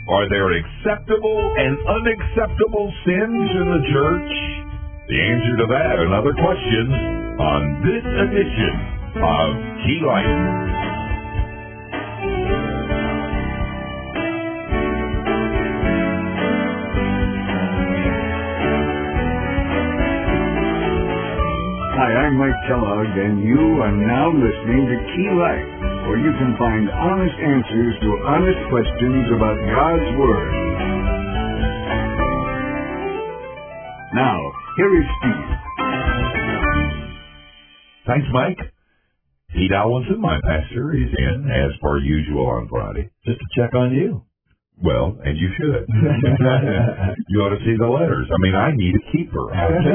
Are there acceptable and unacceptable sins in the church? The answer to that and other questions on this edition of Key Life. Hi, I'm Mike Kellogg, and you are now listening to Key Life, where you can find honest answers to honest questions about God's Word. Now, here is Steve. Thanks, Mike. Pete Alwinson, my pastor, is in, as per usual, on Friday. Just to check on you. Well, and you should. You ought to see the letters. I mean, I need a keeper.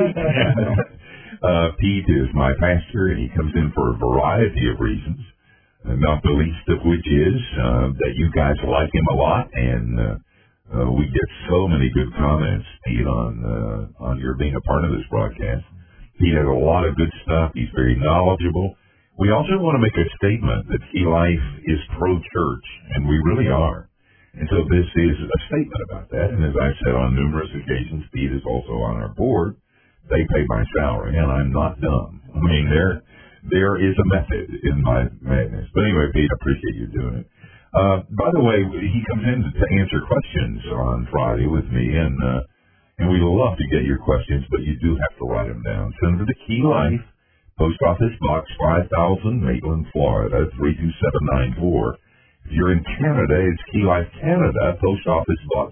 Pete is my pastor, and he comes in for a variety of reasons, not the least of which is that you guys like him a lot, and we get so many good comments, Pete, on your being a part of this broadcast. Pete has a lot of good stuff. He's very knowledgeable. We also want to make a statement that Key Life is pro-church, and we really are. And so this is a statement about that, and as I've said on numerous occasions, Pete is also on our board. They pay my salary, and I'm not dumb. I mean, there is a method in my madness. But anyway, Pete, I appreciate you doing it. By the way, he comes in to answer questions on Friday with me, and we love to get your questions, but you do have to write them down. Send them to Key Life, Post Office Box 5000, Maitland, Florida, 32794. If you're in Canada, it's Key Life Canada, Post Office Box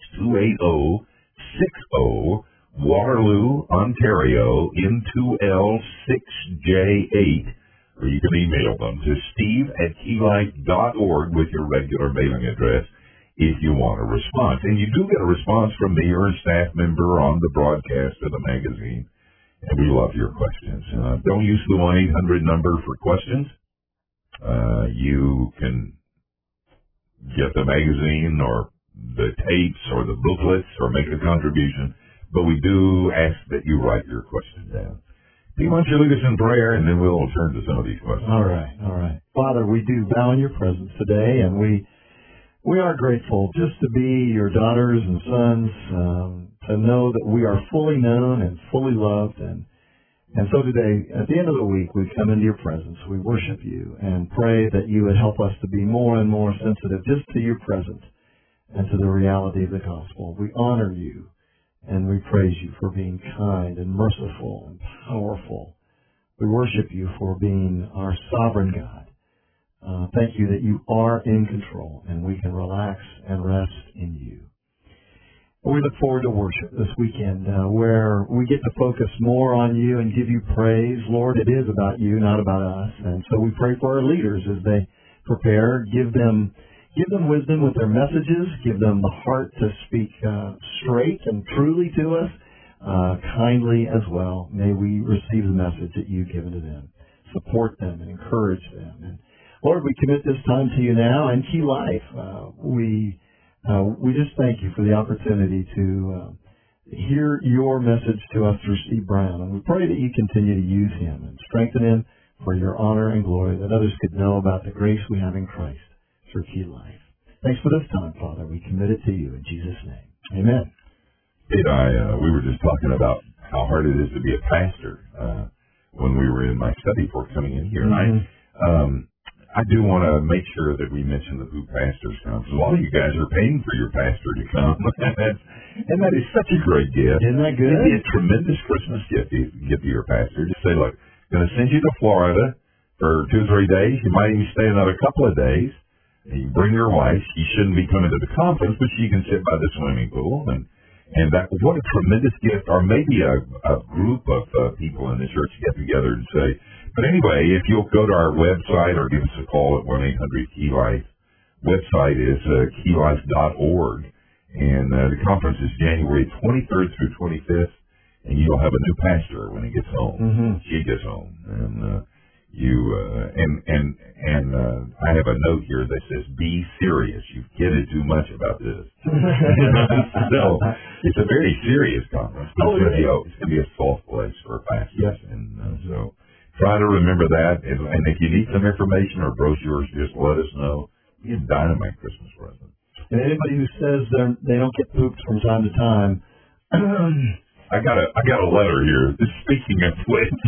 28060, Waterloo, Ontario, N2L6J8, or you can email them to steve@keylife.org with your regular mailing address if you want a response. And you do get a response from me or a staff member on the broadcast of the magazine, and we love your questions. Don't use the 1-800 number for questions. You can get the magazine or the tapes or the booklets or make a contribution. But we do ask that you write your question down. Why don't you lead us in prayer, and then we'll turn to some of these questions. All right. Father, we do bow in your presence today, and we are grateful just to be your daughters and sons, to know that we are fully known and fully loved. And so today, at the end of the week, we come into your presence. We worship you and pray that you would help us to be more and more sensitive just to your presence and to the reality of the gospel. We honor you. And we praise you for being kind and merciful and powerful. We worship you for being our sovereign God. Thank you that you are in control and we can relax and rest in you. We look forward to worship this weekend where we get to focus more on you and give you praise. Lord, it is about you, not about us. And so we pray for our leaders as they prepare. Give them wisdom with their messages. Give them the heart to speak straight and truly to us, kindly as well. May we receive the message that you've given to them. Support them and encourage them. And Lord, we commit this time to you now and Key Life. We just thank you for the opportunity to hear your message to us through Steve Brown. And we pray that you continue to use him and strengthen him for your honor and glory, that others could know about the grace we have in Christ through Key Life. Thanks for this time, Father. We commit it to you in Jesus' name. Amen. We were just talking about how hard it is to be a pastor when we were in my study for coming in here. Mm-hmm. I do want to make sure that we mention who pastors come. So a lot of you guys are paying for your pastor to come. And that is such a great gift. Isn't that good? It'd be a tremendous Christmas gift to give to your pastor. Just say, look, I'm going to send you to Florida for 2 or 3 days. You might even stay another couple of days. And you bring your wife. She shouldn't be coming to the conference, but she can sit by the swimming pool. And that, what a tremendous gift. Or maybe a group of people in the church get together and say, but anyway, if you'll go to our website or give us a call at 1-800-KEY-LIFE. Website is keylife.org. And the conference is January 23rd through 25th. And you'll have a new pastor when he gets home. Mm-hmm. She gets home. And I have a note here that says, be serious. You've kidded too much about this. So it's a very serious conference. It's going to be a soft place for pastors. Yes. And so try to remember that. And if you need some information or brochures, just let us know. You can dynamite Christmas present. And anybody who says they don't get pooped from time to time. I got a letter here. Speaking of which,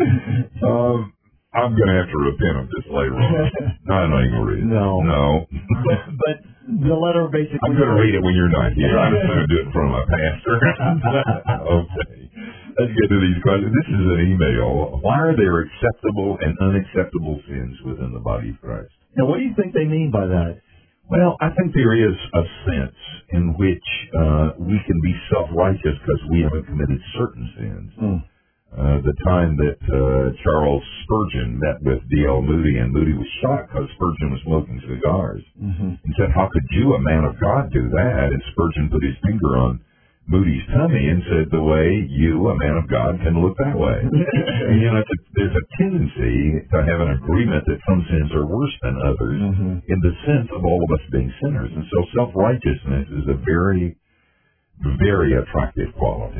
I'm going to have to repent of this later on. No, I'm not even going to read it. No. But the letter basically... I'm going to read it when you're not here. I'm just going to do it in front of my pastor. Okay. Let's get to these questions. This is an email. Why are there acceptable and unacceptable sins within the body of Christ? Now, what do you think they mean by that? Well, I think there is a sense in which we can be self-righteous because we haven't committed certain sins. The time that Charles Spurgeon met with D.L. Moody, and Moody was shocked because Spurgeon was smoking cigars, and said, "How could you, a man of God, do that?" And Spurgeon put his finger on Moody's tummy and said, "The way you, a man of God, can look that way." And, there's a tendency to have an agreement that some sins are worse than others in the sense of all of us being sinners. And so self-righteousness is a very, very attractive quality.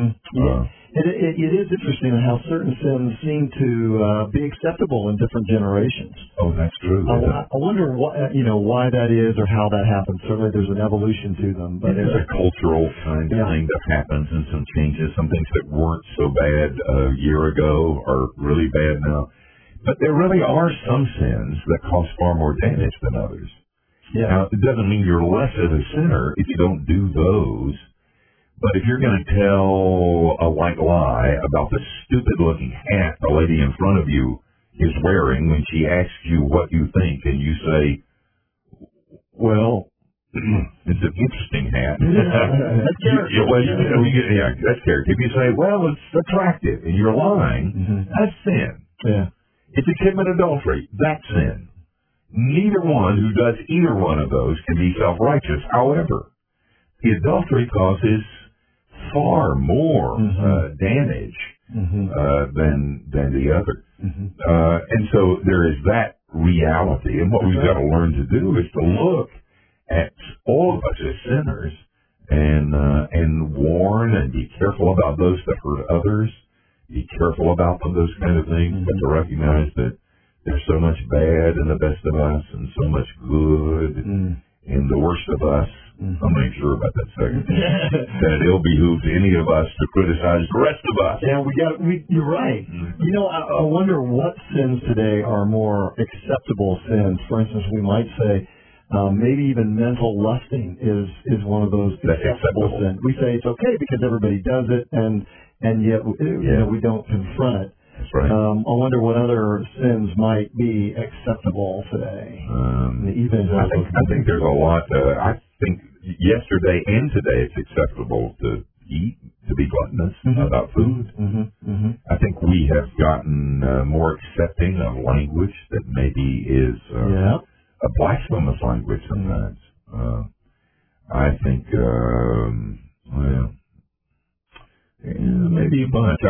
It is interesting how certain sins seem to be acceptable in different generations. Oh, that's true. I wonder why that is or how that happens. Certainly there's an evolution to them. But there's a cultural kind of thing that happens and some changes. Some things that weren't so bad a year ago are really bad now. But there really are some sins that cause far more damage than others. Yeah. Now, it doesn't mean you're less of a sinner if you don't do those. But if you're going to tell a white lie about the stupid-looking hat the lady in front of you is wearing when she asks you what you think, and you say, "Well, it's an interesting hat." That's character. That's character. If you say, "Well, it's attractive," and you're lying, that's sin. Yeah. If you commit adultery, that's sin. Neither one who does either one of those can be self-righteous. However, the adultery causes far more damage than the other. And so there is that reality. And what we've got to learn to do is to look at all of us as sinners and warn and be careful about those that hurt others, be careful about them, those kind of things, but to recognize that there's so much bad in the best of us and so much good in the worst of us. I'm not sure about that second. That it ill behooves any of us to criticize the rest of us. Yeah, you're right. I wonder what sins today are more acceptable sins. For instance, we might say maybe even mental lusting is one of those acceptable sins. We say it's okay because everybody does it, and yet we don't confront it. That's right. I wonder what other sins might be acceptable today. I think there's a lot. I think yesterday and today it's acceptable to eat, to be gluttonous about food. I think we have gotten more accepting of language that maybe is a blasphemous language sometimes. I think, maybe a bunch.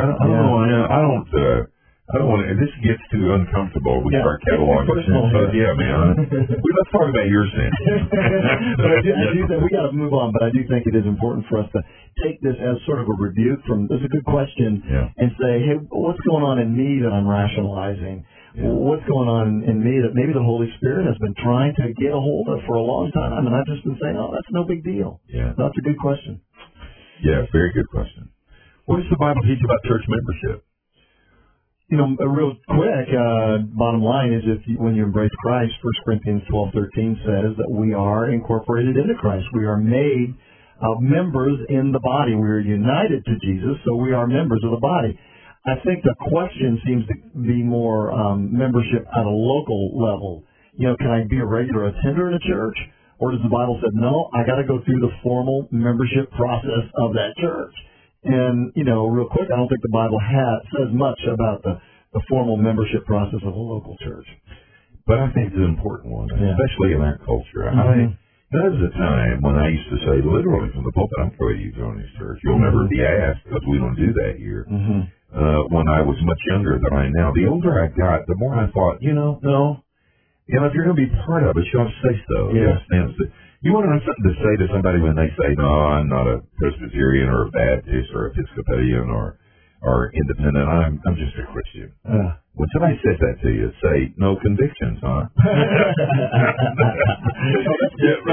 I don't want to. This gets too uncomfortable. We start cataloging sins. So man, let's talk about your sin. But I do think we got to move on. But I do think it is important for us to take this as sort of a rebuke from. This is a good question, and say, hey, what's going on in me that I'm rationalizing? What's going on in me that maybe the Holy Spirit has been trying to get a hold of for a long time, and I've just been saying, oh, that's no big deal. Yeah, that's a good question. Yeah, very good question. What does the Bible teach about church membership? Real quick, bottom line is when you embrace Christ, 1 Corinthians 12:13 says that we are incorporated into Christ. We are made members in the body. We are united to Jesus, so we are members of the body. I think the question seems to be more membership at a local level. Can I be a regular attender in a church? Or does the Bible say, no, I got to go through the formal membership process of that church? And, real quick, I don't think the Bible says much about the formal membership process of a local church. But I think it's an important one, especially in our culture. There was a time when I used to say, literally from the pulpit, I'm afraid you join this church. You'll never be asked because we don't do that here. When I was much younger than I am now, the older I got, the more I thought, no. If you're going to be part of it, you ought to say so. You want to have something to say to somebody when they say, no, I'm not a Presbyterian or a Baptist or Episcopalian or independent. I'm just a Christian. When somebody says that to you, say, no convictions, huh?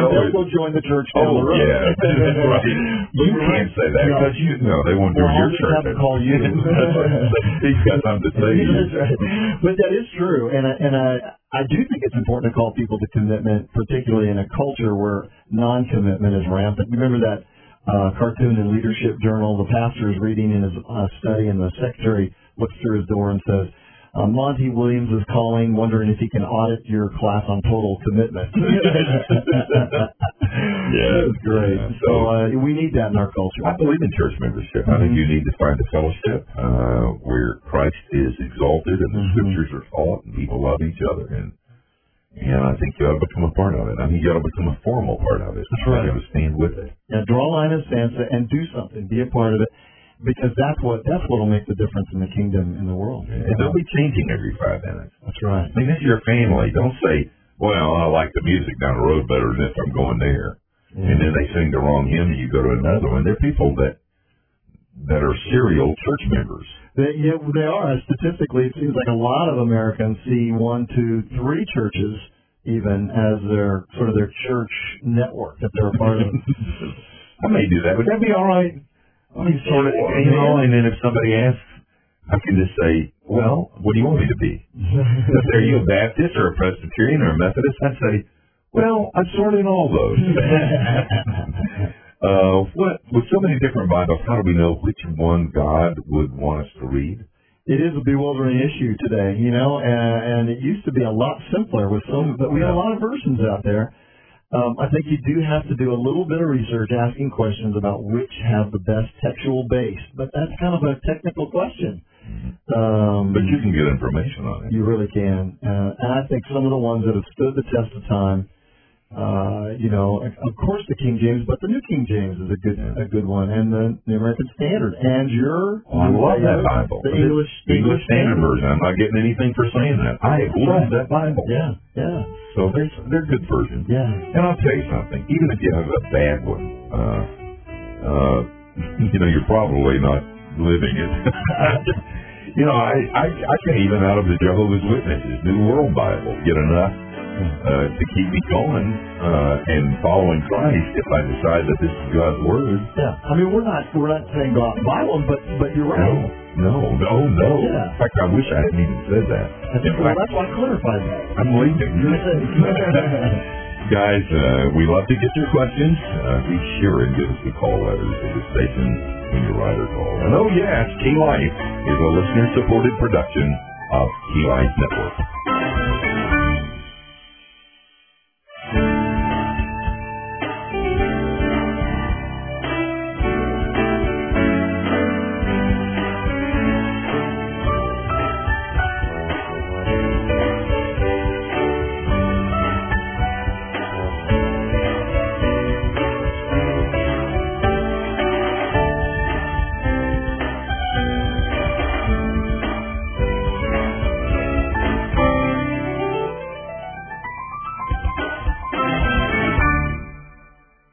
they'll go join the church down the road. Yeah, that's right. You can't say that because they won't join your church. Have to call you. He's got something to say to you. That's right. But that is true, and I do think it's important to call people to commitment, particularly in a culture where non-commitment is rampant. Remember that cartoon in Leadership Journal? The pastor is reading in his study, and the secretary looks through his door and says, Monty Williams is calling, wondering if he can audit your class on total commitment. Yeah, that's great. So we need that in our culture. I believe in church membership. I think you need to find a fellowship where Christ is exalted and the scriptures are taught and people love each other. And I think you ought to become a part of it. I think you ought to become a formal part of it. That's right. You ought to stand with it. Yeah, draw a line in the sand and do something. Be a part of it. Because that's what will make the difference in the kingdom in the world. And they'll be changing every 5 minutes. That's right. I mean, this is your family. Don't say, well, I like the music down the road better than if I'm going there. Yeah. And then they sing the wrong hymn and you go to another one. They're people that are serial church members. They are. Statistically, it seems like a lot of Americans see 1, 2, 3 churches even as their sort of their church network that they're a part of. I may do that. Would that be all right? I mean, sort of, and then if somebody asks, I can just say, well, what do you want me to be? Are you a Baptist or a Presbyterian or a Methodist? I'd say, well, I'm sort of in all those. With so many different Bibles, how do we know which one God would want us to read? It is a bewildering issue today, and it used to be a lot simpler but we have a lot of versions out there. I think you do have to do a little bit of research, asking questions about which have the best textual base. But that's kind of a technical question. But you can get information on it. You really can. And I think some of the ones that have stood the test of time, of course the King James, but the New King James is a good one, and the American Standard, and I love that Bible. The English Standard Version. I'm not getting anything for saying that. I love that Bible. Yeah. So they're good versions. Yeah. And I'll tell you something. Even if you have a bad one, you're probably not living it. I can't even out of the Jehovah's Witnesses New World Bible get enough to keep me going and following Christ if I decide that this is God's Word. Yeah. I mean, we're not saying go out and buy one, but you're right. No. Yeah. In fact, I wish I hadn't even said that. That's why I clarified that. I'm leaving. Guys, we love to get your questions. Be sure and give us the call letters to the station when your rider calls. And Key Life is a listener-supported production of Key Life Network.